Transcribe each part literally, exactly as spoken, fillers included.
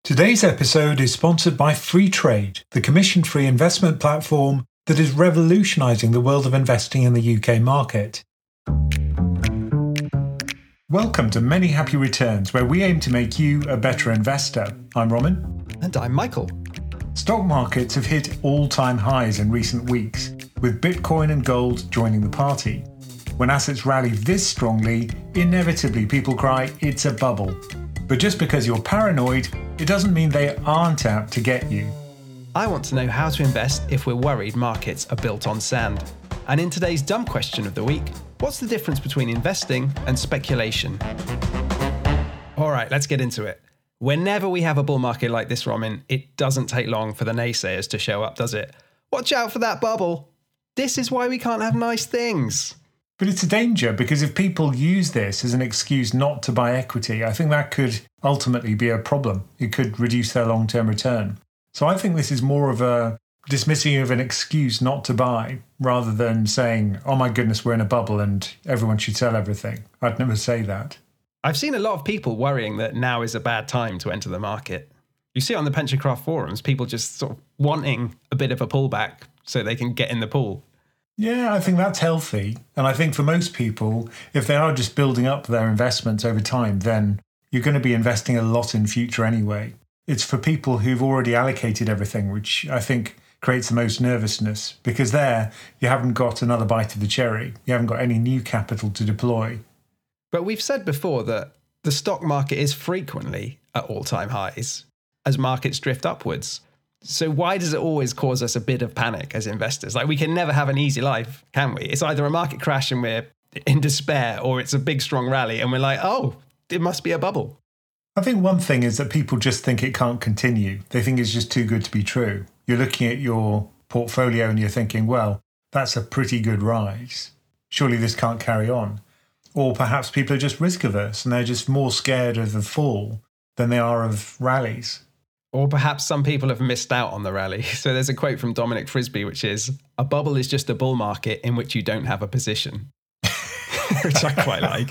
Today's episode is sponsored by Freetrade, the commission-free investment platform that is revolutionising the world of investing in the U K market. Welcome to Many Happy Returns, where we aim to make you a better investor. I'm Roman. And I'm Michael. Stock markets have hit all-time highs in recent weeks, with Bitcoin and gold joining the party. When assets rally this strongly, inevitably people cry, it's a bubble. But just because you're paranoid, it doesn't mean they aren't out to get you. I want to know how to invest if we're worried markets are built on sand. And in today's dumb question of the week, what's the difference between investing and speculation? All right, let's get into it. Whenever we have a bull market like this, Roman, it doesn't take long for the naysayers to show up, does it? Watch out for that bubble. This is why we can't have nice things. But it's a danger, because if people use this as an excuse not to buy equity, I think that could ultimately be a problem. It could reduce their long-term return. So I think this is more of a dismissing of an excuse not to buy, rather than saying, oh my goodness, we're in a bubble and everyone should sell everything. I'd never say that. I've seen a lot of people worrying that now is a bad time to enter the market. You see on the PensionCraft forums, people just sort of wanting a bit of a pullback so they can get in the pool. Yeah, I think that's healthy. And I think for most people, if they are just building up their investments over time, then you're going to be investing a lot in future anyway. It's for people who've already allocated everything, which I think creates the most nervousness, because there you haven't got another bite of the cherry. You haven't got any new capital to deploy. But we've said before that the stock market is frequently at all-time highs as markets drift upwards. So why does it always cause us a bit of panic as investors? Like, we can never have an easy life, can we? It's either a market crash and we're in despair, or it's a big, strong rally and we're like, oh, it must be a bubble. I think one thing is that people just think it can't continue. They think it's just too good to be true. You're looking at your portfolio and you're thinking, well, that's a pretty good rise. Surely this can't carry on. Or perhaps people are just risk averse and they're just more scared of the fall than they are of rallies. Or perhaps some people have missed out on the rally. So there's a quote from Dominic Frisby, which is, a bubble is just a bull market in which you don't have a position, which I quite like.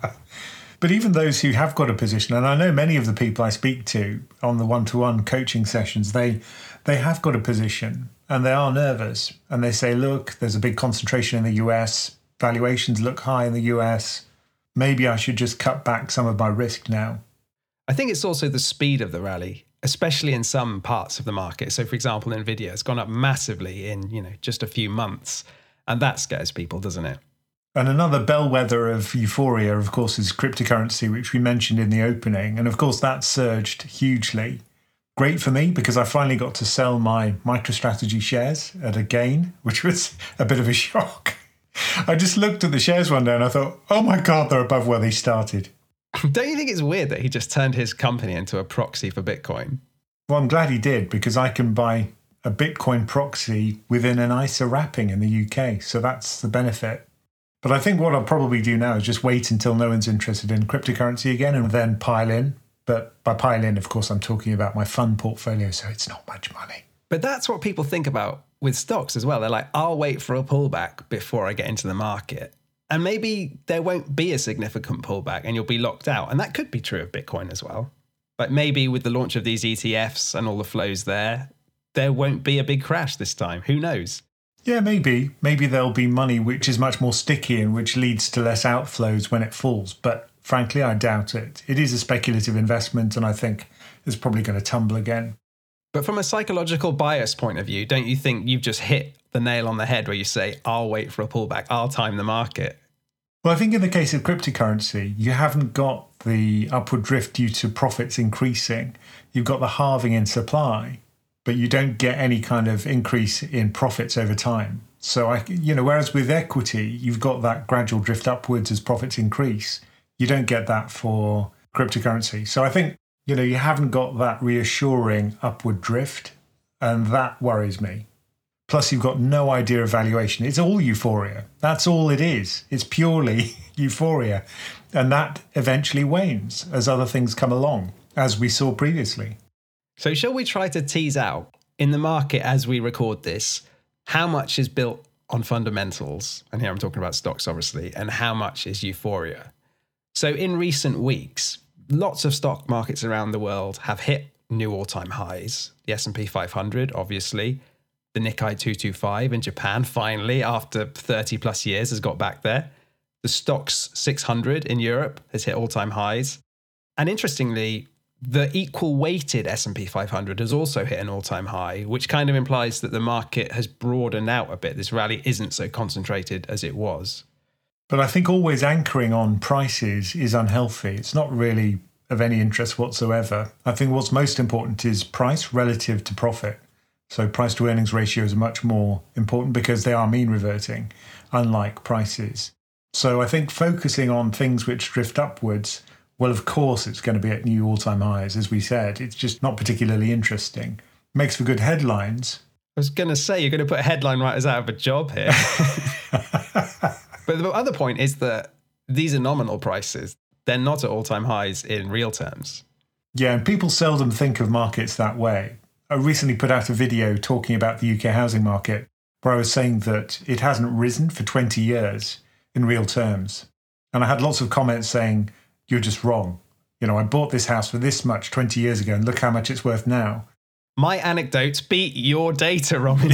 But even those who have got a position, and I know many of the people I speak to on the one-to-one coaching sessions, they they have got a position and they are nervous. And they say, look, there's a big concentration in the U S. Valuations look high in the U S. Maybe I should just cut back some of my risk now. I think it's also the speed of the rally, especially in some parts of the market. So, for example, Nvidia has gone up massively in, you know, just a few months. And that scares people, doesn't it? And another bellwether of euphoria, of course, is cryptocurrency, which we mentioned in the opening. And of course, that surged hugely. Great for me, because I finally got to sell my MicroStrategy shares at a gain, which was a bit of a shock. I just looked at the shares one day and I thought, oh my God, they're above where they started. Don't you think it's weird that he just turned his company into a proxy for Bitcoin? Well, I'm glad he did, because I can buy a Bitcoin proxy within an I S A wrapping in the U K. So that's the benefit. But I think what I'll probably do now is just wait until no one's interested in cryptocurrency again and then pile in. But by pile in, of course, I'm talking about my fund portfolio, so it's not much money. But that's what people think about with stocks as well. They're like, I'll wait for a pullback before I get into the market. And maybe there won't be a significant pullback and you'll be locked out. And that could be true of Bitcoin as well. But maybe with the launch of these E T Fs and all the flows there, there won't be a big crash this time. Who knows? Yeah, maybe. Maybe there'll be money which is much more sticky and which leads to less outflows when it falls. But frankly, I doubt it. It is a speculative investment and I think it's probably going to tumble again. But from a psychological bias point of view, don't you think you've just hit the nail on the head where you say, I'll wait for a pullback, I'll time the market? Well, I think in the case of cryptocurrency, you haven't got the upward drift due to profits increasing. You've got the halving in supply, but you don't get any kind of increase in profits over time. So, I, you know, whereas with equity, you've got that gradual drift upwards as profits increase. You don't get that for cryptocurrency. So I think, you know, you haven't got that reassuring upward drift, and that worries me. Plus, you've got no idea of valuation. It's all euphoria. That's all it is. It's purely euphoria. And that eventually wanes as other things come along, as we saw previously. So shall we try to tease out, in the market as we record this, how much is built on fundamentals, and here I'm talking about stocks, obviously, and how much is euphoria? So in recent weeks, lots of stock markets around the world have hit new all-time highs. The S and P five hundred, obviously. The Nikkei two twenty-five in Japan, finally, after thirty plus years, has got back there. The Stoxx six hundred in Europe has hit all-time highs. And interestingly, the equal weighted S and P five hundred has also hit an all-time high, which kind of implies that the market has broadened out a bit. This rally isn't so concentrated as it was. But I think always anchoring on prices is unhealthy. It's not really of any interest whatsoever. I think what's most important is price relative to profit. So price to earnings ratios are much more important because they are mean reverting, unlike prices. So I think focusing on things which drift upwards, well, of course, it's going to be at new all-time highs, as we said. It's just not particularly interesting. Makes for good headlines. I was going to say, you're going to put headline writers out of a job here. But the other point is that these are nominal prices. They're not at all-time highs in real terms. Yeah, and people seldom think of markets that way. I recently put out a video talking about the U K housing market where I was saying that it hasn't risen for twenty years in real terms. And I had lots of comments saying, you're just wrong. You know, I bought this house for this much twenty years ago and look how much it's worth now. My anecdotes beat your data, Robin.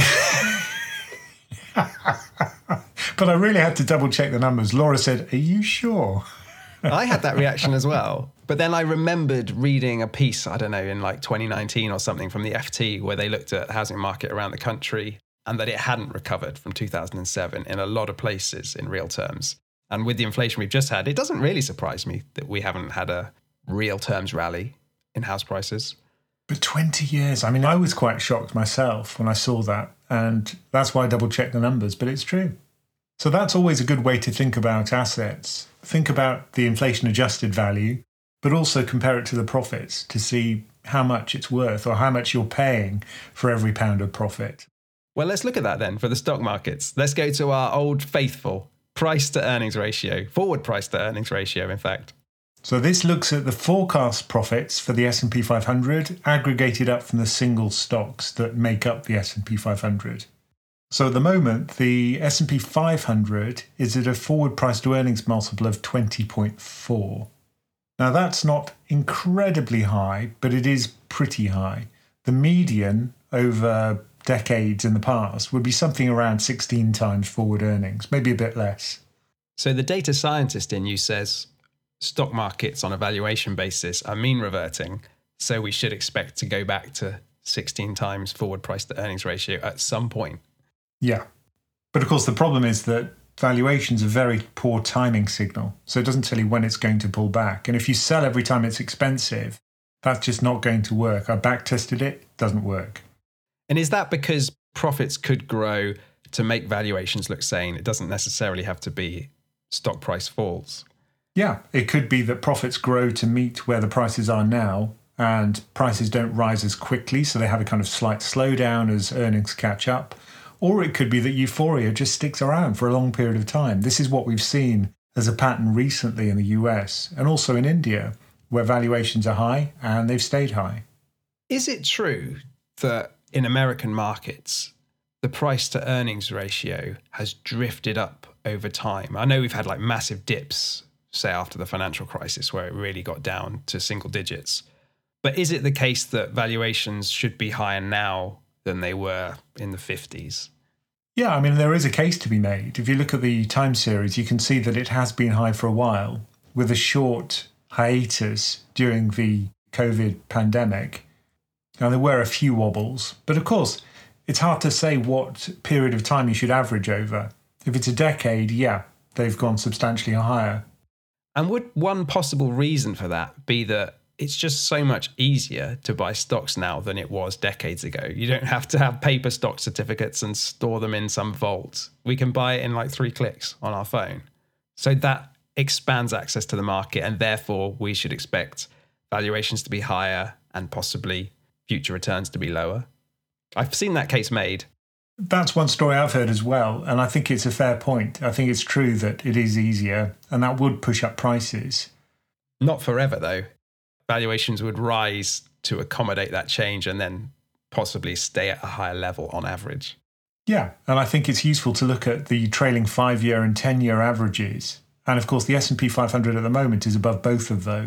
But I really had to double check the numbers. Laura said, are you sure? I had that reaction as well. But then I remembered reading a piece, I don't know, in like twenty nineteen or something from the F T where they looked at the housing market around the country and that it hadn't recovered from two thousand seven in a lot of places in real terms. And with the inflation we've just had, it doesn't really surprise me that we haven't had a real terms rally in house prices. But twenty years, I mean, I was quite shocked myself when I saw that. And that's why I double checked the numbers, but it's true. So that's always a good way to think about assets. Think about the inflation adjusted value, but also compare it to the profits to see how much it's worth or how much you're paying for every pound of profit. Well, let's look at that then for the stock markets. Let's go to our old faithful price to earnings ratio, forward price to earnings ratio, in fact. So this looks at the forecast profits for the S and P five hundred aggregated up from the single stocks that make up the S and P five hundred. So at the moment, the S and P five hundred is at a forward price to earnings multiple of twenty point four. Now that's not incredibly high, but it is pretty high. The median over decades in the past would be something around sixteen times forward earnings, maybe a bit less. So the data scientist in you says stock markets on a valuation basis are mean reverting, so we should expect to go back to sixteen times forward price to earnings ratio at some point. Yeah. But of course, the problem is that valuation's a very poor timing signal, so it doesn't tell you when it's going to pull back. And if you sell every time it's expensive, that's just not going to work. I back tested it, it doesn't work. And is that because profits could grow to make valuations look sane? It doesn't necessarily have to be stock price falls. Yeah, it could be that profits grow to meet where the prices are now and prices don't rise as quickly, so they have a kind of slight slowdown as earnings catch up. Or it could be that euphoria just sticks around for a long period of time. This is what we've seen as a pattern recently in the U S and also in India, where valuations are high and they've stayed high. Is it true that in American markets, the price to earnings ratio has drifted up over time? I know we've had like massive dips, say after the financial crisis, where it really got down to single digits. But is it the case that valuations should be higher now than they were in the fifties? Yeah, I mean, there is a case to be made. If you look at the time series, you can see that it has been high for a while, with a short hiatus during the COVID pandemic. Now, there were a few wobbles, but of course, it's hard to say what period of time you should average over. If it's a decade, yeah, they've gone substantially higher. And would one possible reason for that be that it's just so much easier to buy stocks now than it was decades ago? You don't have to have paper stock certificates and store them in some vault. We can buy it in like three clicks on our phone. So that expands access to the market, and therefore we should expect valuations to be higher and possibly future returns to be lower. I've seen that case made. That's one story I've heard as well, and I think it's a fair point. I think it's true that it is easier, and that would push up prices. Not forever, though. Valuations would rise to accommodate that change and then possibly stay at a higher level on average. Yeah, and I think it's useful to look at the trailing five-year and ten-year averages. And of course, the S and P five hundred at the moment is above both of those.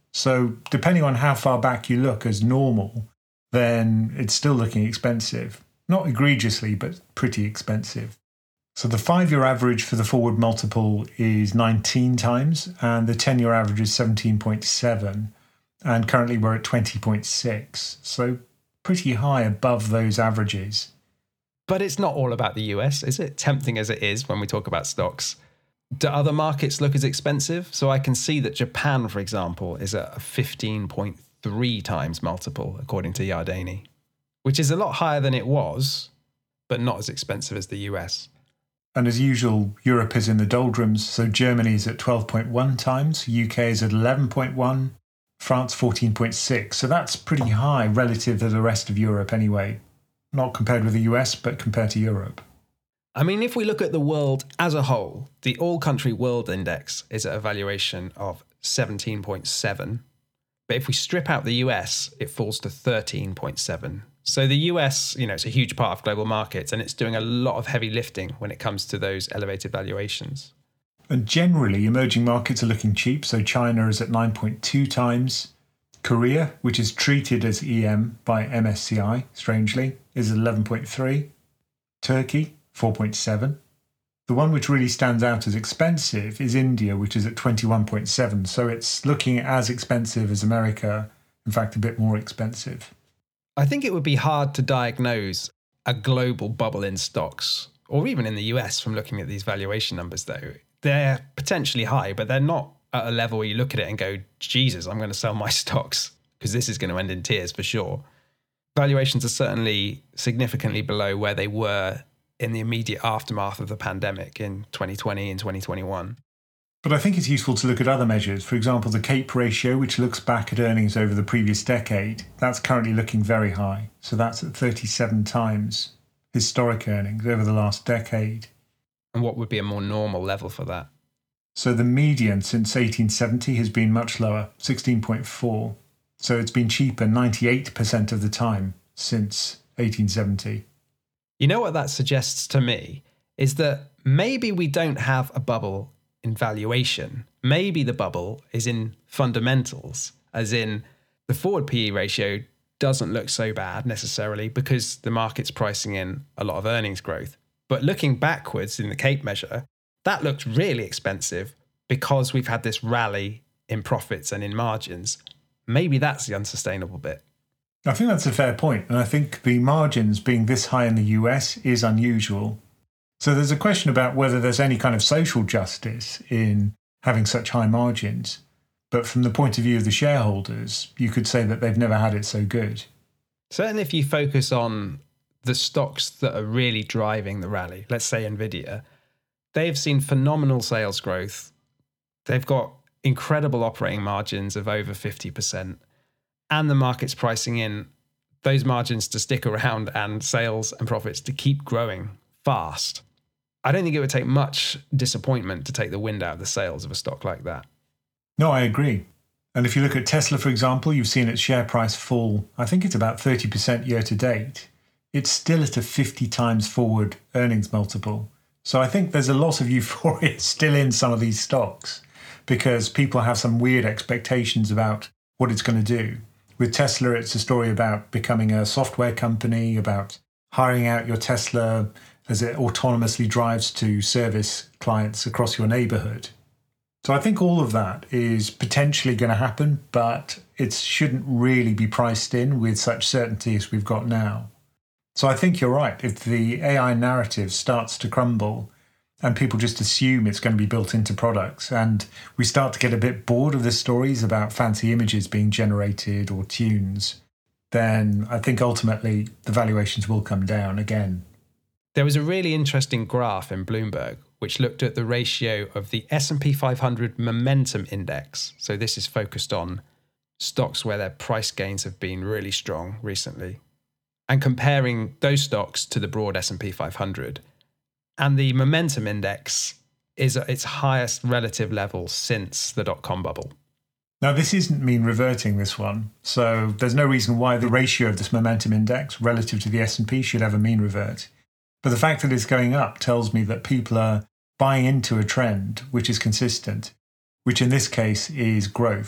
So depending on how far back you look as normal, then it's still looking expensive. Not egregiously, but pretty expensive. So the five-year average for the forward multiple is nineteen times, and the ten-year average is seventeen point seven, and currently we're at twenty point six. So pretty high above those averages. But it's not all about the U S, is it? Tempting as it is when we talk about stocks. Do other markets look as expensive? So I can see that Japan, for example, is at a fifteen point three times multiple, according to Yardeni, which is a lot higher than it was, but not as expensive as the U S. And as usual, Europe is in the doldrums. So Germany is at twelve point one times, U K is at eleven point one, France fourteen point six. So that's pretty high relative to the rest of Europe anyway. Not compared with the U S, but compared to Europe. I mean, if we look at the world as a whole, the all-country world index is at a valuation of seventeen point seven. But if we strip out the U S, it falls to thirteen point seven. So the U S, you know, it's a huge part of global markets, and it's doing a lot of heavy lifting when it comes to those elevated valuations. And generally, emerging markets are looking cheap. So China is at nine point two times. Korea, which is treated as E M by M S C I, strangely, is at eleven point three. Turkey, four point seven. The one which really stands out as expensive is India, which is at twenty-one point seven. So it's looking as expensive as America, in fact, a bit more expensive. I think it would be hard to diagnose a global bubble in stocks, or even in the U S, from looking at these valuation numbers, though. They're potentially high, but they're not at a level where you look at it and go, Jesus, I'm going to sell my stocks because this is going to end in tears for sure. Valuations are certainly significantly below where they were in the immediate aftermath of the pandemic in twenty twenty and twenty twenty-one. But I think it's useful to look at other measures. For example, the CAPE ratio, which looks back at earnings over the previous decade, that's currently looking very high. So that's at thirty-seven times historic earnings over the last decade. And what would be a more normal level for that? So the median since eighteen seventy has been much lower, sixteen point four. So it's been cheaper ninety-eight percent of the time since eighteen seventy. You know what that suggests to me is that maybe we don't have a bubble in valuation. Maybe the bubble is in fundamentals, as in the forward P E ratio doesn't look so bad necessarily because the market's pricing in a lot of earnings growth. But looking backwards in the CAPE measure, that looks really expensive because we've had this rally in profits and in margins. Maybe that's the unsustainable bit. I think that's a fair point, and I think the margins being this high in the U S is unusual. So there's a question about whether there's any kind of social justice in having such high margins. But from the point of view of the shareholders, you could say that they've never had it so good. Certainly if you focus on the stocks that are really driving the rally, let's say Nvidia, they've seen phenomenal sales growth. They've got incredible operating margins of over fifty percent. And the market's pricing in those margins to stick around and sales and profits to keep growing fast. I don't think it would take much disappointment to take the wind out of the sails of a stock like that. No, I agree. And if you look at Tesla, for example, you've seen its share price fall, I think it's about thirty percent year to date. It's still at a fifty times forward earnings multiple. So I think there's a lot of euphoria still in some of these stocks because people have some weird expectations about what it's going to do. With Tesla, it's a story about becoming a software company, about hiring out your Tesla as it autonomously drives to service clients across your neighborhood. So I think all of that is potentially going to happen, but it shouldn't really be priced in with such certainty as we've got now. So I think you're right. If the A I narrative starts to crumble and people just assume it's going to be built into products and we start to get a bit bored of the stories about fancy images being generated or tunes, then I think ultimately the valuations will come down again. There was a really interesting graph in Bloomberg which looked at the ratio of the S and P five hundred Momentum Index. So this is focused on stocks where their price gains have been really strong recently, and comparing those stocks to the broad S and P five hundred. And the Momentum Index is at its highest relative level since the dot-com bubble. Now, this isn't mean reverting this one. So there's no reason why the ratio of this Momentum Index relative to the S and P should ever mean revert. But the fact that it's going up tells me that people are buying into a trend which is consistent, which in this case is growth.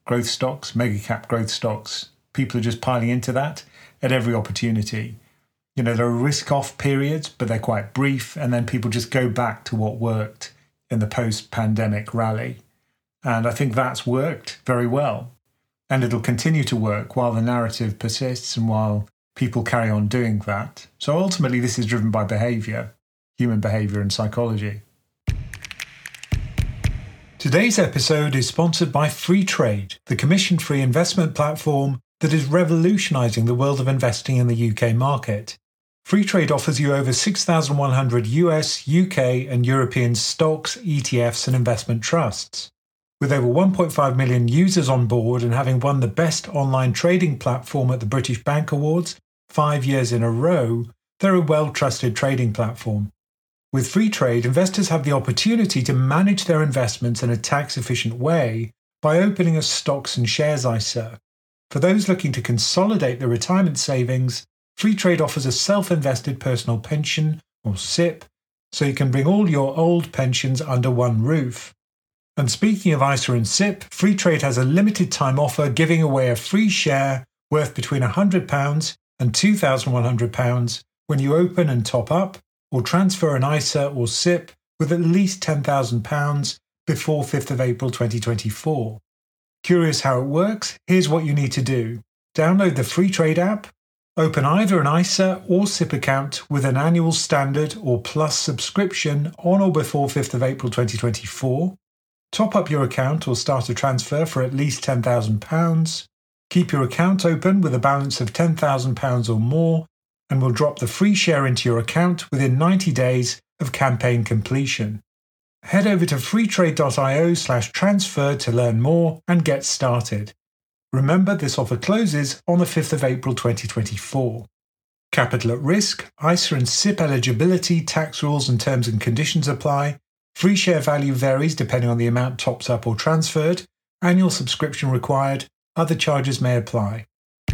growth stocks, mega cap growth stocks. People are just piling into that at every opportunity. You know, there are risk-off periods, but they're quite brief, and then people just go back to what worked in the post-pandemic rally. And I think that's worked very well. And it'll continue to work while the narrative persists and while people carry on doing that. So ultimately, this is driven by behavior, human behavior and psychology. Today's episode is sponsored by Freetrade, the commission-free investment platform that is revolutionizing the world of investing in the U K market. Freetrade offers you over six thousand one hundred U S, U K and European stocks, E T Fs and investment trusts. With over one point five million users on board and having won the best online trading platform at the British Bank Awards five years in a row, they're a well-trusted trading platform. With Freetrade, investors have the opportunity to manage their investments in a tax-efficient way by opening a stocks and shares I S A. For those looking to consolidate their retirement savings, Freetrade offers a self-invested personal pension, or S I P, so you can bring all your old pensions under one roof. And speaking of I S A and S I P, Freetrade has a limited time offer giving away a free share worth between one hundred pounds and two thousand one hundred pounds when you open and top up or transfer an I S A or S I P with at least ten thousand pounds before fifth of April twenty twenty-four. Curious how it works? Here's what you need to do. Download the Freetrade app, open either an I S A or S I P account with an annual standard or plus subscription on or before fifth of April twenty twenty-four, top up your account or start a transfer for at least ten thousand pounds, keep your account open with a balance of ten thousand pounds or more, and we'll drop the free share into your account within ninety days of campaign completion. Head over to freetrade.io slash transfer to learn more and get started. Remember, this offer closes on the fifth of April twenty twenty-four. Capital at risk, I S A and S I P eligibility, tax rules and terms and conditions apply. Free share value varies depending on the amount topped up or transferred. Annual subscription required. Other charges may apply.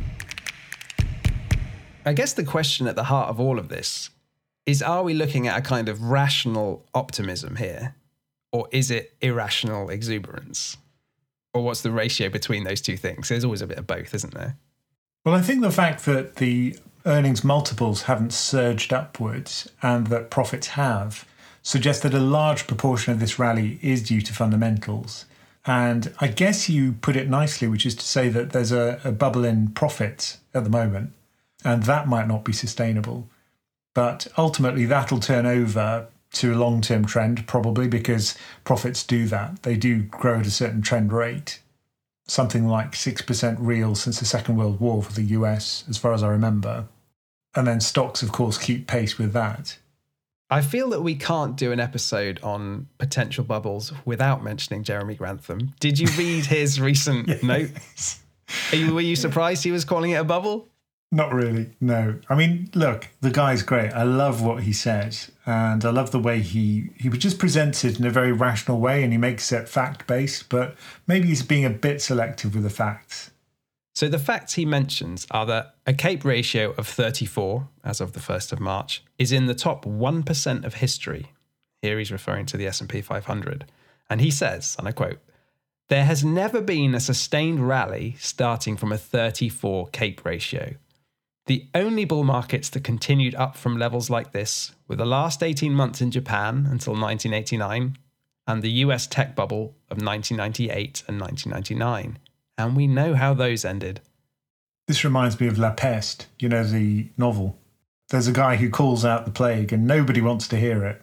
I guess the question at the heart of all of this is, are we looking at a kind of rational optimism here? Or is it irrational exuberance? Or what's the ratio between those two things? There's always a bit of both, isn't there? Well, I think the fact that the earnings multiples haven't surged upwards and that profits have suggests that a large proportion of this rally is due to fundamentals. And I guess you put it nicely, which is to say that there's a, a bubble in profits at the moment, and that might not be sustainable. But ultimately, that'll turn over to a long-term trend, probably, because profits do that. They do grow at a certain trend rate, something like six percent real since the Second World War for the U S, as far as I remember. And then stocks, of course, keep pace with that. I feel that we can't do an episode on potential bubbles without mentioning Jeremy Grantham. Did you read his recent yes. note? Are you, were you surprised he was calling it a bubble? Not really, no. I mean, look, the guy's great. I love what he says, and I love the way he, he just presents it in a very rational way, and he makes it fact-based, but maybe he's being a bit selective with the facts. So the facts he mentions are that a CAPE ratio of thirty-four, as of the first of March, is in the top one percent of history. Here he's referring to the S and P five hundred. And he says, and I quote, "There has never been a sustained rally starting from a thirty-four CAPE ratio. The only bull markets that continued up from levels like this were the last eighteen months in Japan until nineteen eighty-nine and the U S tech bubble of nineteen ninety-eight and nineteen ninety-nine. And we know how those ended." This reminds me of La Peste, you know, the novel. There's a guy who calls out the plague and nobody wants to hear it.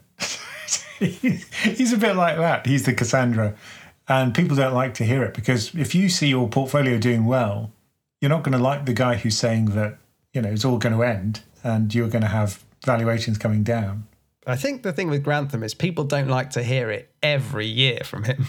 He's a bit like that. He's the Cassandra. And people don't like to hear it because if you see your portfolio doing well, you're not going to like the guy who's saying that, you know, it's all going to end and you're going to have valuations coming down. I think the thing with Grantham is people don't like to hear it every year from him.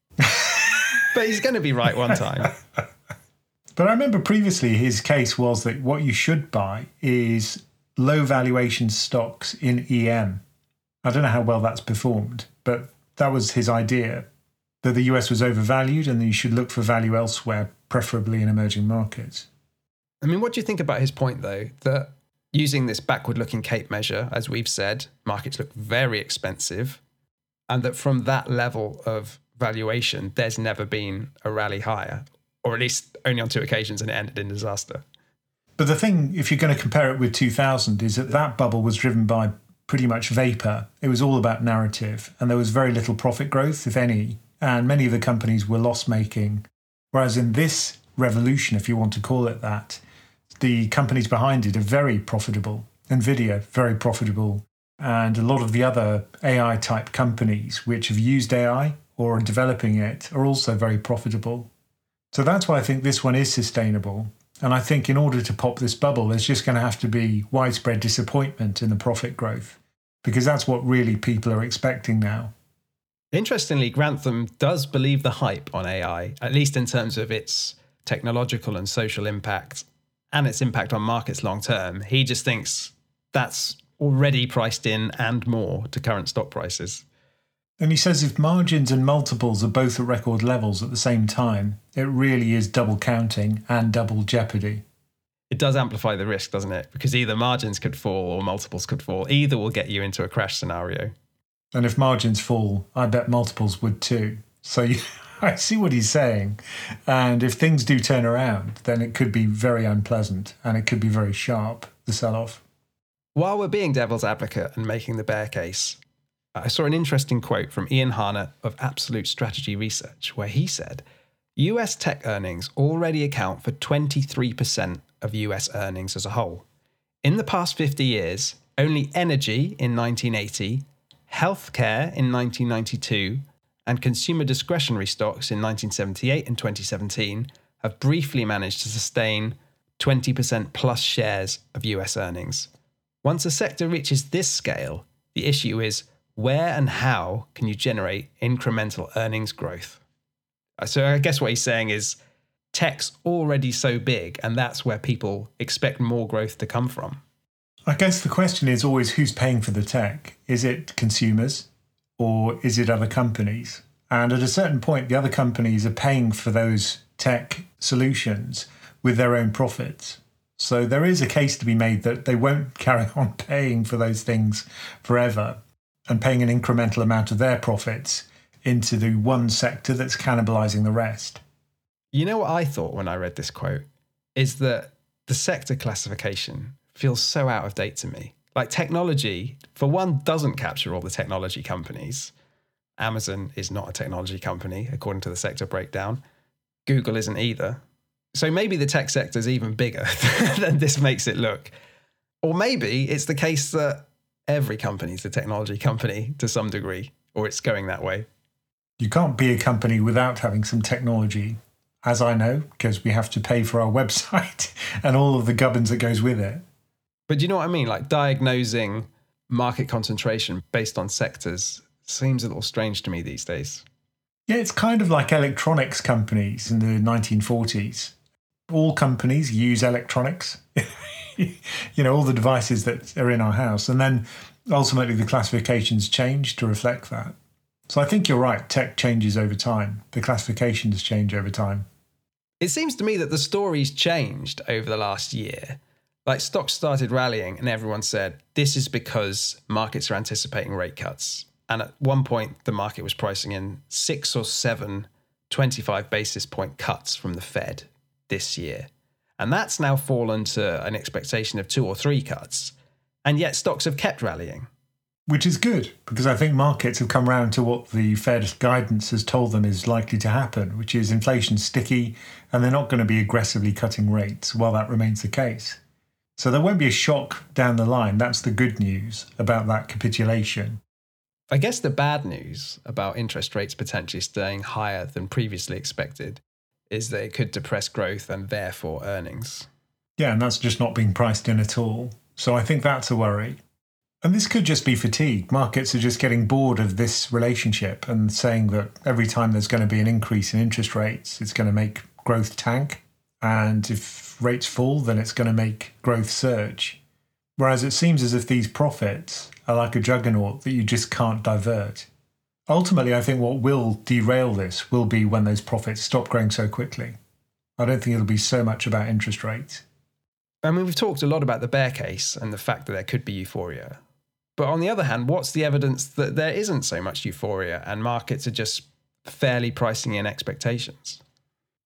But he's going to be right one time. But I remember previously his case was that what you should buy is low valuation stocks in E M. I don't know how well that's performed, but that was his idea, that the U S was overvalued and that you should look for value elsewhere, preferably in emerging markets. I mean, what do you think about his point, though, that using this backward-looking CAPE measure, as we've said, markets look very expensive, and that from that level of valuation, there's never been a rally higher? or at least only on two occasions, and it ended in disaster. But the thing, if you're going to compare it with two thousand, is that that bubble was driven by pretty much vapor. It was all about narrative, and there was very little profit growth, if any, and many of the companies were loss-making. Whereas in this revolution, if you want to call it that, the companies behind it are very profitable. NVIDIA, very profitable. And a lot of the other A I-type companies which have used A I or are developing it are also very profitable. So that's why I think this one is sustainable. And I think in order to pop this bubble, there's just going to have to be widespread disappointment in the profit growth, because that's what really people are expecting now. Interestingly, Grantham does believe the hype on A I, at least in terms of its technological and social impact and its impact on markets long term. He just thinks that's already priced in and more to current stock prices. And he says if margins and multiples are both at record levels at the same time, it really is double counting and double jeopardy. It does amplify the risk, doesn't it? Because either margins could fall or multiples could fall. Either will get you into a crash scenario. And if margins fall, I bet multiples would too. So you, I see what he's saying. And if things do turn around, then it could be very unpleasant and it could be very sharp, the sell-off. While we're being devil's advocate and making the bear case, I saw an interesting quote from Ian Harnett of Absolute Strategy Research, where he said, U S tech earnings already account for twenty-three percent of U S earnings as a whole. In the past fifty years, only energy in nineteen eighty, healthcare in nineteen ninety-two, and consumer discretionary stocks in nineteen seventy-eight and twenty seventeen have briefly managed to sustain twenty percent plus shares of U S earnings. Once a sector reaches this scale, the issue is where and how can you generate incremental earnings growth? So I guess what he's saying is tech's already so big, and that's where people expect more growth to come from. I guess the question is always who's paying for the tech? Is it consumers or is it other companies? And at a certain point, the other companies are paying for those tech solutions with their own profits. So there is a case to be made that they won't carry on paying for those things forever and paying an incremental amount of their profits into the one sector that's cannibalizing the rest. You know what I thought when I read this quote? Is that the sector classification feels so out of date to me. Like technology, for one, doesn't capture all the technology companies. Amazon is not a technology company, according to the sector breakdown. Google isn't either. So maybe the tech sector is even bigger than this makes it look. Or maybe it's the case that every company is a technology company to some degree, or it's going that way. You can't be a company without having some technology, as I know, because we have to pay for our website and all of the gubbins that goes with it. But do you know what I mean? Like diagnosing market concentration based on sectors seems a little strange to me these days. Yeah, it's kind of like electronics companies in the nineteen forties. All companies use electronics, you know, all the devices that are in our house. And then ultimately the classifications change to reflect that. So I think you're right. Tech changes over time. The classifications change over time. It seems to me that the story's changed over the last year. Like stocks started rallying and everyone said, this is because markets are anticipating rate cuts. And at one point, the market was pricing in six or seven twenty-five basis point cuts from the Fed this year. And that's now fallen to an expectation of two or three cuts. And yet stocks have kept rallying. Which is good, because I think markets have come round to what the Fed guidance has told them is likely to happen, which is inflation sticky, and they're not going to be aggressively cutting rates while that remains the case. So there won't be a shock down the line. That's the good news about that capitulation. I guess the bad news about interest rates potentially staying higher than previously expected is that it could depress growth and therefore earnings. Yeah, and that's just not being priced in at all. So I think that's a worry. And this could just be fatigue. Markets are just getting bored of this relationship and saying that every time there's going to be an increase in interest rates, it's going to make growth tank. And if rates fall, then it's going to make growth surge. Whereas it seems as if these profits are like a juggernaut that you just can't divert. Ultimately, I think what will derail this will be when those profits stop growing so quickly. I don't think it'll be so much about interest rates. I mean, we've talked a lot about the bear case and the fact that there could be euphoria. But on the other hand, what's the evidence that there isn't so much euphoria and markets are just fairly pricing in expectations?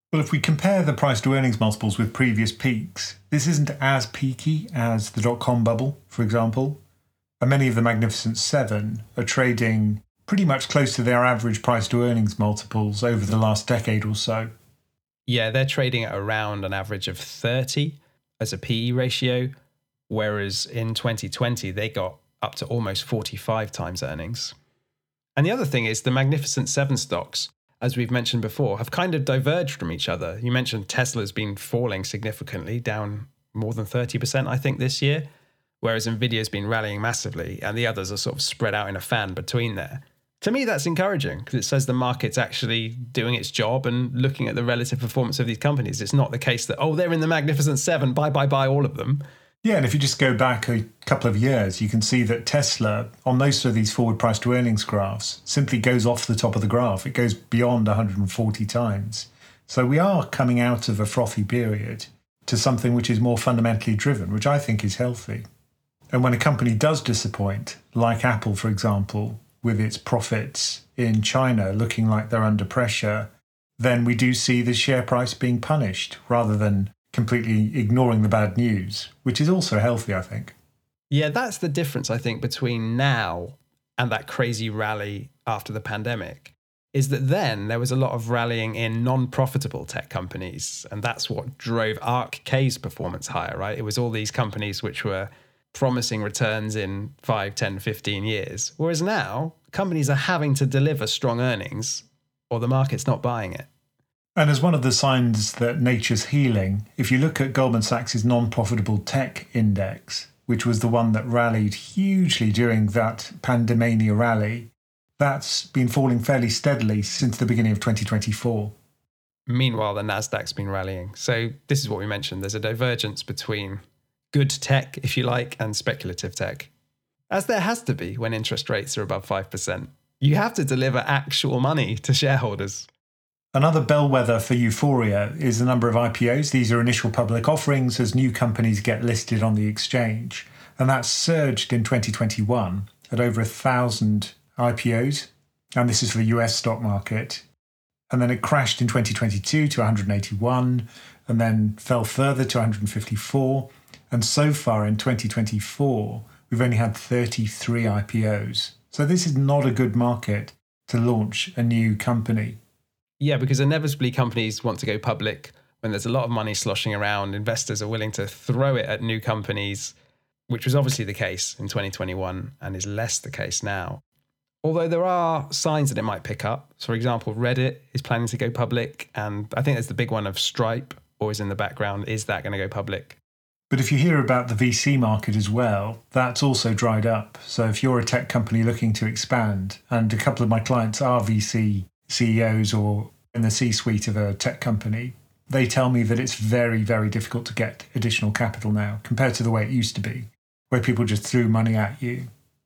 Well, if we compare the price to earnings multiples with previous peaks, this isn't as peaky as the dot-com bubble, for example. And many of the Magnificent Seven are trading pretty much close to their average price to earnings multiples over the last decade or so. Yeah, they're trading at around an average of thirty as a P E ratio, whereas in twenty twenty, they got up to almost forty-five times earnings. And the other thing is the Magnificent Seven stocks, as we've mentioned before, have kind of diverged from each other. You mentioned Tesla's been falling significantly, down more than thirty percent, I think, this year, whereas Nvidia's been rallying massively, and the others are sort of spread out in a fan between there. To me, that's encouraging because it says the market's actually doing its job and looking at the relative performance of these companies. It's not the case that, oh, they're in the Magnificent Seven, buy, buy, buy all of them. Yeah, and if you just go back a couple of years, you can see that Tesla, on most of these forward price to earnings graphs, simply goes off the top of the graph. It goes beyond one hundred forty times. So we are coming out of a frothy period to something which is more fundamentally driven, which I think is healthy. And when a company does disappoint, like Apple, for example, with its profits in China looking like they're under pressure, then we do see the share price being punished rather than completely ignoring the bad news, which is also healthy, I think. Yeah, that's the difference, I think, between now and that crazy rally after the pandemic, is that then there was a lot of rallying in non-profitable tech companies, and that's what drove Arc-K's performance higher, right? It was all these companies which were promising returns in five, ten, fifteen years. Whereas now, companies are having to deliver strong earnings or the market's not buying it. And as one of the signs that nature's healing, if you look at Goldman Sachs' non-profitable tech index, which was the one that rallied hugely during that pandemania rally, that's been falling fairly steadily since the beginning of twenty twenty-four. Meanwhile, the Nasdaq's been rallying. So this is what we mentioned. There's a divergence between good tech, if you like, and speculative tech, as there has to be when interest rates are above five percent. You have to deliver actual money to shareholders. Another bellwether for euphoria is the number of I P Os. These are initial public offerings as new companies get listed on the exchange. And that surged in twenty twenty-one at over a thousand I P Os. And this is for the U S stock market. And then it crashed in twenty twenty-two to one hundred eighty-one and then fell further to one hundred fifty-four. And so far in twenty twenty-four, we've only had thirty-three I P Os. So this is not a good market to launch a new company. Yeah, because inevitably companies want to go public when there's a lot of money sloshing around. Investors are willing to throw it at new companies, which was obviously the case in twenty twenty-one and is less the case now. Although there are signs that it might pick up. So, for example, Reddit is planning to go public. And I think there's the big one of Stripe always in the background. Is that going to go public? But if you hear about the V C market as well, that's also dried up. So if you're a tech company looking to expand, and a couple of my clients are V C C E Os or in the C-suite of a tech company, they tell me that it's very, very difficult to get additional capital now compared to the way it used to be, where people just threw money at you.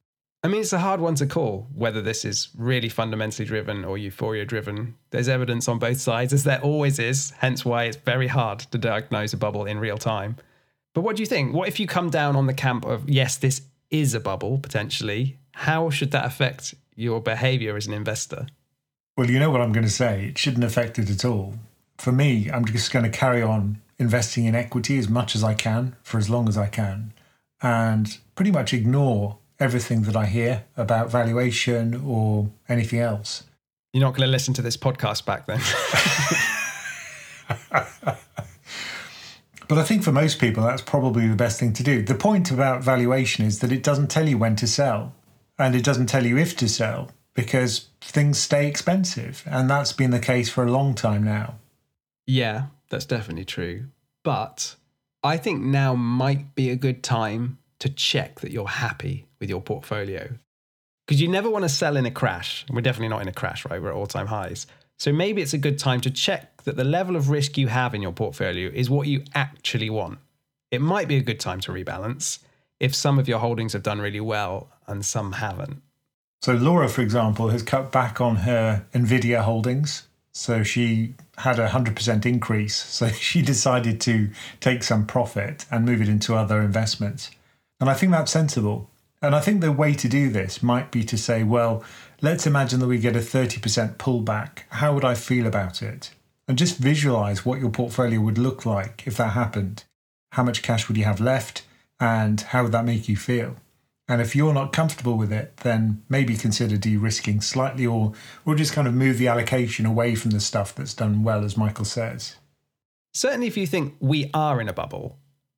I mean, it's a hard one to call, whether this is really fundamentally driven or euphoria driven. There's evidence on both sides, as there always is, hence why it's very hard to diagnose a bubble in real time. But what do you think? What if you come down on the camp of, yes, this is a bubble, potentially? How should that affect your behavior as an investor? Well, you know what I'm going to say. It shouldn't affect it at all. For me, I'm just going to carry on investing in equity as much as I can for as long as I can and pretty much ignore everything that I hear about valuation or anything else. You're not going to listen to this podcast back then? But I think for most people, that's probably the best thing to do. The point about valuation is that it doesn't tell you when to sell and it doesn't tell you if to sell because things stay expensive. And that's been the case for a long time now. Yeah, that's definitely true. But I think now might be a good time to check that you're happy with your portfolio. Because you never want to sell in a crash. We're definitely not in a crash, right? We're at all-time highs. So maybe it's a good time to check that the level of risk you have in your portfolio is what you actually want. It might be a good time to rebalance if some of your holdings have done really well and some haven't. So Laura, for example, has cut back on her Nvidia holdings. So she had a one hundred percent increase. So she decided to take some profit and move it into other investments. And I think that's sensible. And I think the way to do this might be to say, well, let's imagine that we get a thirty percent pullback. How would I feel about it? and just visualize what your portfolio would look like if that happened. How much cash would you have left, and how would that make you feel? And if you're not comfortable with it, then maybe consider de-risking slightly, or, or just kind of move the allocation away from the stuff that's done well, as Michael says. Certainly if you think we are in a bubble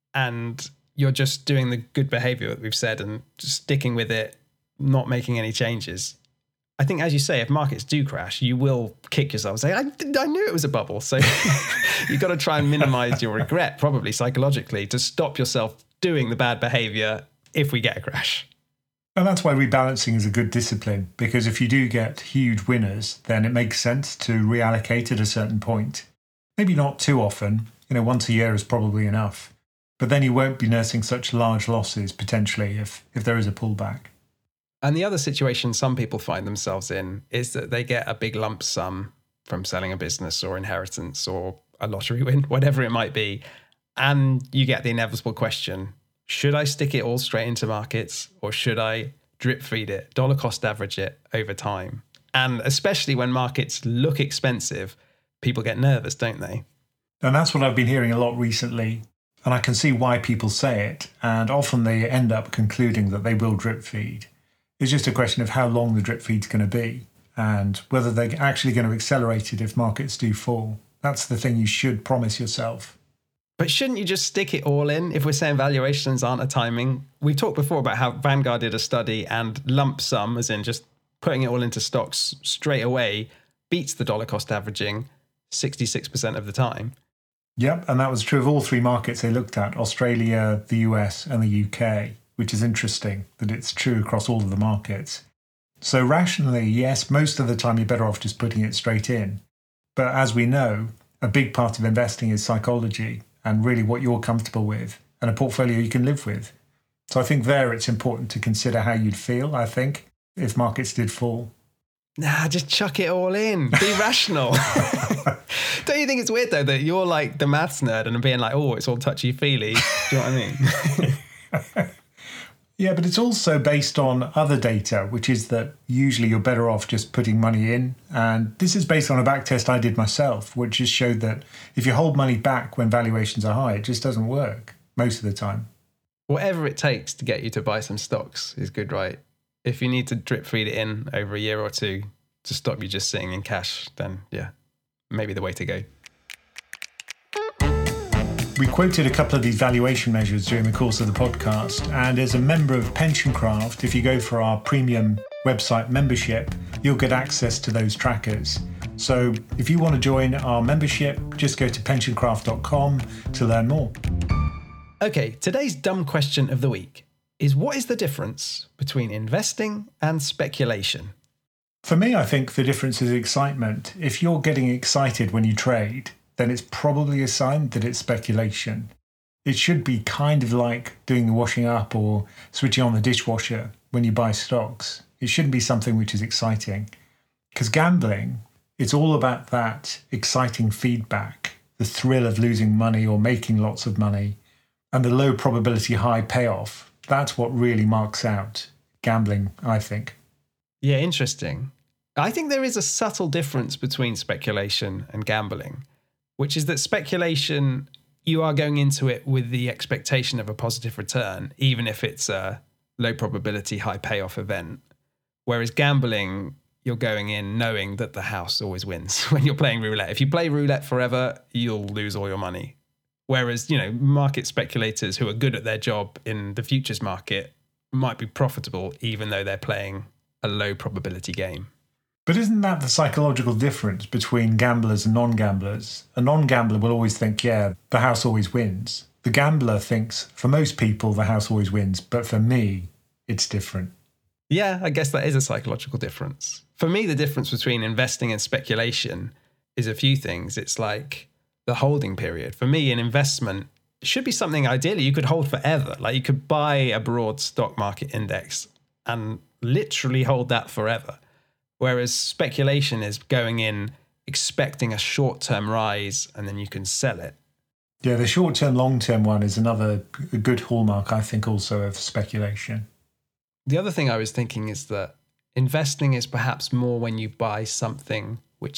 and you're just doing the good behavior that we've said and just sticking with it, not making any changes, I think, as you say, if markets do crash, you will kick yourself and say, I, I knew it was a bubble. So you've got to try and minimize your regret, probably psychologically, to stop yourself doing the bad behavior if we get a crash. And that's why rebalancing is a good discipline, because if you do get huge winners, then it makes sense to reallocate at a certain point. Maybe not too often, you know, once a year is probably enough. But then you won't be nursing such large losses potentially if, if there is a pullback. And the other situation some people find themselves in is that they get a big lump sum from selling a business or inheritance or a lottery win, whatever it might be. And you get the inevitable question, should I stick it all straight into markets, or should I drip feed it, dollar cost average it over time? And especially when markets look expensive, people get nervous, don't they? And that's what I've been hearing a lot recently. And I can see why people say it. And often they end up concluding that they will drip feed. It's just a question of how long the drip feed's going to be and whether they're actually going to accelerate it if markets do fall. That's the thing you should promise yourself. But shouldn't you just stick it all in if we're saying valuations aren't a timing? We've talked before about how Vanguard did a study and lump sum, as in just putting it all into stocks straight away, beats the dollar cost averaging sixty-six percent of the time. Yep, and that was true of all three markets they looked at, Australia, the U S and the U K, which is interesting that it's true across all of the markets. So rationally, yes, most of the time you're better off just putting it straight in. But as we know, a big part of investing is psychology and really what you're comfortable with and a portfolio you can live with. So I think there it's important to consider how you'd feel, I think, if markets did fall. Nah, just chuck it all in. Be rational. Don't you think it's weird, though, that you're like the maths nerd and being like, oh, it's all touchy-feely? Do you know what I mean? Yeah, but it's also based on other data, which is that usually you're better off just putting money in. And this is based on a back test I did myself, which just showed that if you hold money back when valuations are high, it just doesn't work most of the time. Whatever it takes to get you to buy some stocks is good, right? If you need to drip feed it in over a year or two to stop you just sitting in cash, then yeah, maybe the way to go. We quoted a couple of these valuation measures during the course of the podcast, and as a member of PensionCraft, if you go for our premium website membership, you'll get access to those trackers. So if you want to join our membership, just go to pension craft dot com to learn more. Okay, today's dumb question of the week is, what is the difference between investing and speculation? For me, I think the difference is excitement. If you're getting excited when you trade, then it's probably a sign that it's speculation. It should be kind of like doing the washing up or switching on the dishwasher when you buy stocks. It shouldn't be something which is exciting. Because gambling, it's all about that exciting feedback, the thrill of losing money or making lots of money, and the low probability high payoff. That's what really marks out gambling, I think. Yeah, interesting. I think there is a subtle difference between speculation and gambling, which is that speculation, you are going into it with the expectation of a positive return, even if it's a low probability, high payoff event. Whereas gambling, you're going in knowing that the house always wins when you're playing roulette. If you play roulette forever, you'll lose all your money. Whereas, you know, market speculators who are good at their job in the futures market might be profitable even though they're playing a low probability game. But isn't that the psychological difference between gamblers and non-gamblers? A non-gambler will always think, yeah, the house always wins. The gambler thinks, for most people, the house always wins. But for me, it's different. Yeah, I guess that is a psychological difference. For me, the difference between investing and speculation is a few things. It's like the holding period. For me, an investment should be something ideally you could hold forever. Like you could buy a broad stock market index and literally hold that forever. Whereas speculation is going in expecting a short-term rise and then you can sell it. Yeah, the short-term, long-term one is another good hallmark, I think, also of speculation. The other thing I was thinking is that investing is perhaps more when you buy something which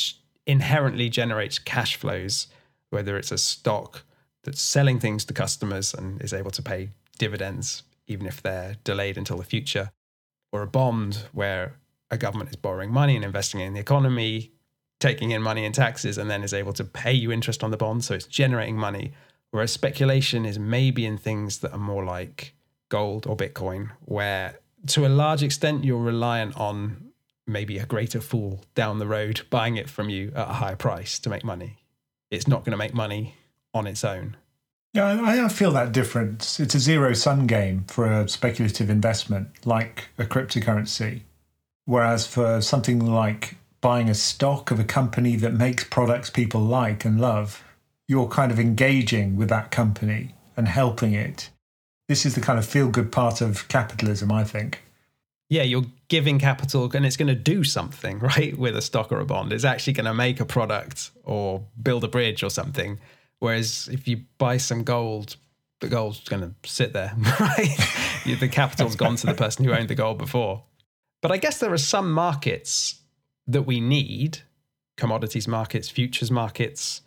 inherently generates cash flows, whether it's a stock that's selling things to customers and is able to pay dividends, even if they're delayed until the future, or a bond where a government is borrowing money and investing in the economy, taking in money in taxes, and then is able to pay you interest on the bond. So it's generating money. Whereas speculation is maybe in things that are more like gold or Bitcoin, where to a large extent you're reliant on maybe a greater fool down the road buying it from you at a higher price to make money. It's not going to make money on its own. Yeah, I I feel that difference. It's a zero-sum game for a speculative investment like a cryptocurrency. Whereas for something like buying a stock of a company that makes products people like and love, you're kind of engaging with that company and helping it. This is the kind of feel-good part of capitalism, I think. Yeah, you're giving capital and it's going to do something, right? With a stock or a bond. It's actually going to make a product or build a bridge or something. Whereas if you buy some gold, the gold's going to sit there, right? The capital's gone to the person who owned the gold before. But I guess there are some markets that we need, commodities markets, futures markets,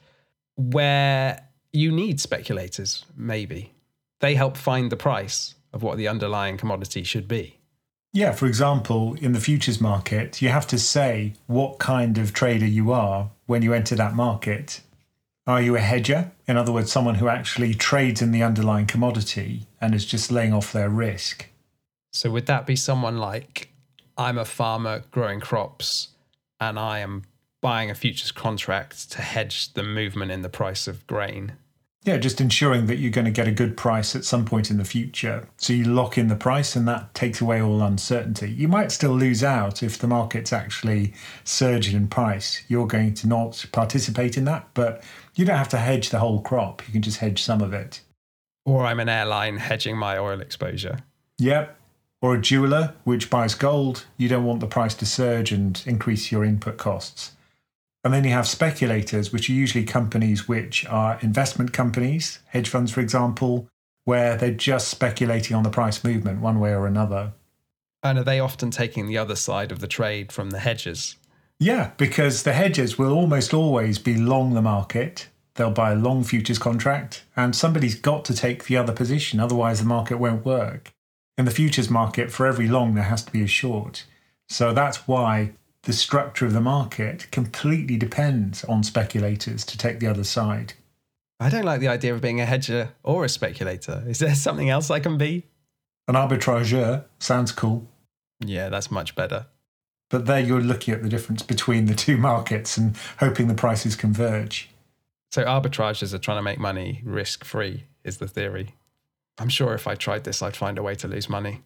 where you need speculators, maybe. They help find the price of what the underlying commodity should be. Yeah, for example, in the futures market, you have to say what kind of trader you are when you enter that market. Are you a hedger? In other words, someone who actually trades in the underlying commodity and is just laying off their risk. So would that be someone like, I'm a farmer growing crops and I am buying a futures contract to hedge the movement in the price of grain? Yeah, just ensuring that you're going to get a good price at some point in the future. So you lock in the price and that takes away all uncertainty. You might still lose out if the market's actually surging in price. You're going to not participate in that, but you don't have to hedge the whole crop. You can just hedge some of it. Or I'm an airline hedging my oil exposure. Yep. Or a jeweler which buys gold. You don't want the price to surge and increase your input costs. And then you have speculators, which are usually companies which are investment companies, hedge funds, for example, where they're just speculating on the price movement one way or another. And are they often taking the other side of the trade from the hedgers? Yeah, because the hedgers will almost always be long the market. They'll buy a long futures contract, and somebody's got to take the other position, otherwise the market won't work. In the futures market, for every long, there has to be a short. So that's why the structure of the market completely depends on speculators to take the other side. I don't like the idea of being a hedger or a speculator. Is there something else I can be? An arbitrageur sounds cool. Yeah, that's much better. But there you're looking at the difference between the two markets and hoping the prices converge. So arbitrageurs are trying to make money risk-free, is the theory. I'm sure if I tried this, I'd find a way to lose money.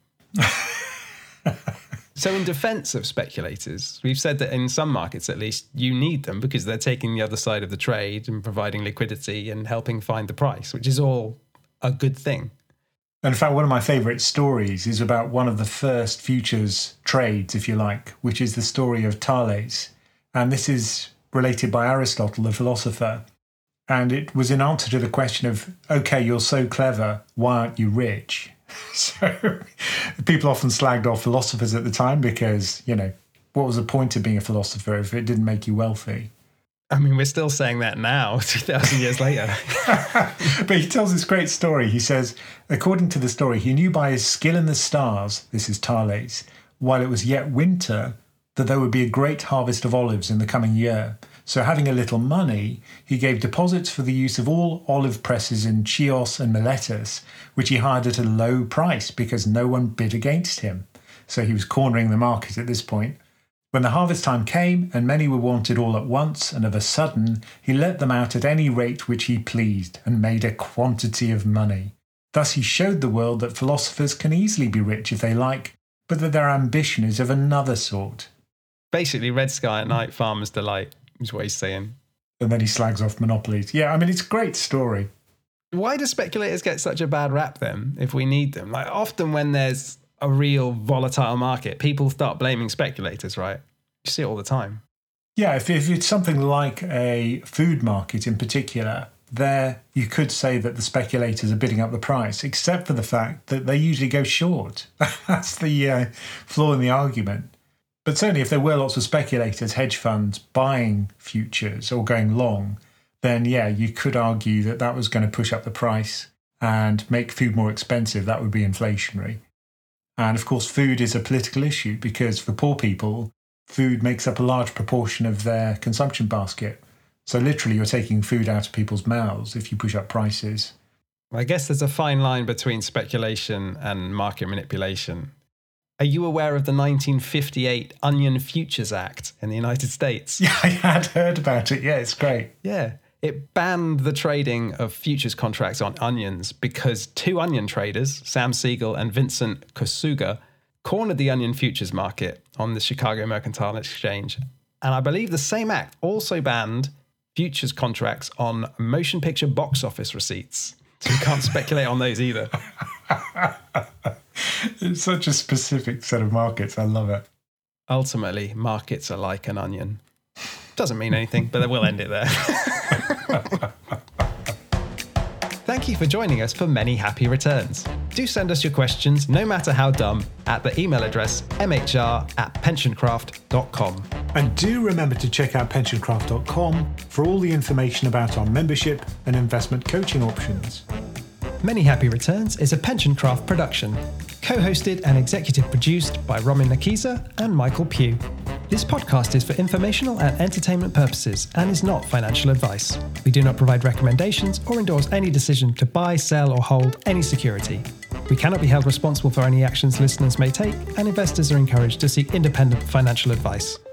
So in defense of speculators, we've said that in some markets, at least, you need them because they're taking the other side of the trade and providing liquidity and helping find the price, which is all a good thing. And in fact, one of my favourite stories is about one of the first futures trades, if you like, which is the story of Thales. And this is related by Aristotle, the philosopher. And it was in answer to the question of, okay, you're so clever, why aren't you rich? So people often slagged off philosophers at the time because, you know, what was the point of being a philosopher if it didn't make you wealthy? I mean, we're still saying that now, two thousand years later. But he tells this great story. He says, according to the story, he knew by his skill in the stars, this is Thales, while it was yet winter, that there would be a great harvest of olives in the coming year. So having a little money, he gave deposits for the use of all olive presses in Chios and Miletus, which he hired at a low price because no one bid against him. So he was cornering the market at this point. When the harvest time came, and many were wanted all at once, and of a sudden, he let them out at any rate which he pleased, and made a quantity of money. Thus he showed the world that philosophers can easily be rich if they like, but that their ambition is of another sort. Basically, red sky at night, farmer's delight, is what he's saying. And then he slags off monopolies. Yeah, I mean, it's a great story. Why do speculators get such a bad rap then, if we need them? Like, often when there's a real volatile market, people start blaming speculators, right? You see it all the time. Yeah, if, if it's something like a food market in particular, there you could say that the speculators are bidding up the price, except for the fact that they usually go short. That's the uh, flaw in the argument. But certainly if there were lots of speculators, hedge funds buying futures or going long, then yeah, you could argue that that was going to push up the price and make food more expensive. That would be inflationary. And of course, food is a political issue because for poor people, food makes up a large proportion of their consumption basket. So literally you're taking food out of people's mouths if you push up prices. I guess there's a fine line between speculation and market manipulation. Are you aware of the nineteen fifty-eight Onion Futures Act in the United States? Yeah, I had heard about it. Yeah, it's great. Yeah. It banned the trading of futures contracts on onions because two onion traders, Sam Siegel and Vincent Kosuga, cornered the onion futures market on the Chicago Mercantile Exchange. And I believe the same act also banned futures contracts on motion picture box office receipts. So you can't speculate on those either. It's such a specific set of markets. I love it. Ultimately, markets are like an onion. Doesn't mean anything, but we'll end it there. Thank you for joining us for Many Happy Returns. Do send us your questions, no matter how dumb, at the email address m h r at pensioncraft dot com. And do remember to check out pensioncraft dot com for all the information about our membership and investment coaching options. Many Happy Returns is a Pensioncraft production, co-hosted and executive produced by Romin Nakiza and Michael Pugh. This podcast is for informational and entertainment purposes and is not financial advice. We do not provide recommendations or endorse any decision to buy, sell, or hold any security. We cannot be held responsible for any actions listeners may take, and investors are encouraged to seek independent financial advice.